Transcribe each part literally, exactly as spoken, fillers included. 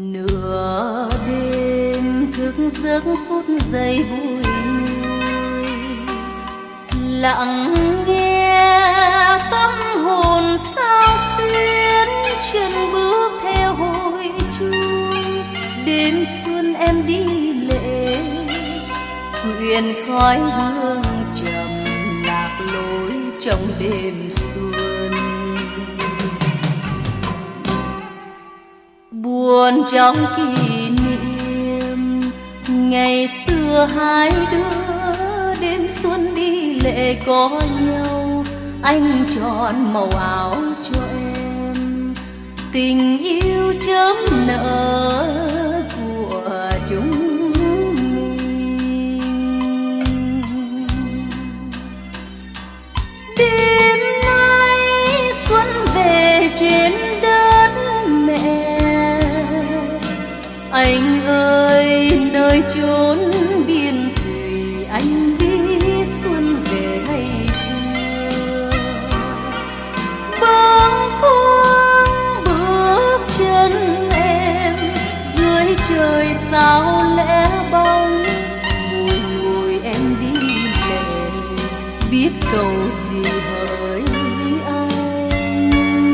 Nửa đêm thức giấc phút giây vui vui, lặng nghe tâm hồn sao xuyến, chân bước theo hồi chuông. Đến xuân em đi lễ, quyện khói hương trầm lạc lối trong đêm xuân. Buồn trong kỷ niệm ngày xưa hai đứa, đêm xuân đi lệ có nhau. Anh chọn màu áo cho em, tình yêu chớm nở của chúng mình. Đêm nay xuân về trên đất mẹ, anh ơi nơi chốn biên thùy anh biết xuân về hay chưa. Bâng khuâng bước chân em dưới trời sao lẽ bóng, bùi ngùi em đi lệ biết cầu gì hỡi anh.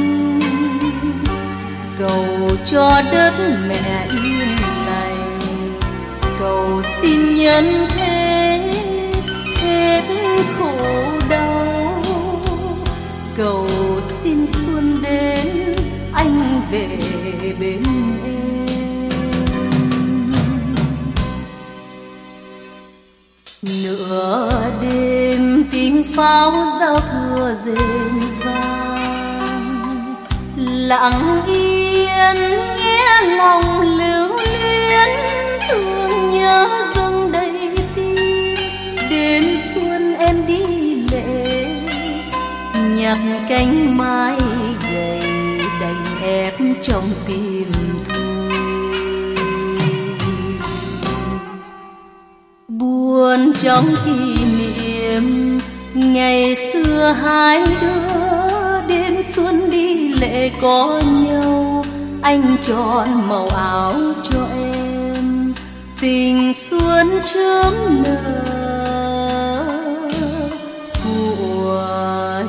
Cầu cho đất mẹ yên lành, cầu xin nhân thế hết khổ đau, cầu xin xuân đến anh về bên em. Nửa đêm tiếng pháo giao thừa rền vang, lặng yên nghe lòng lưu luyến, thương nhớ dâng đầy tim. Đến xuân em đi lễ, nhặt cánh mai gầy đành ép trong tim thôi. Buồn trong kỷ niệm ngày xưa hai đứa, đêm xuân đi lệ có nhau. Anh chọn màu áo cho em, tình xuân chớm nở của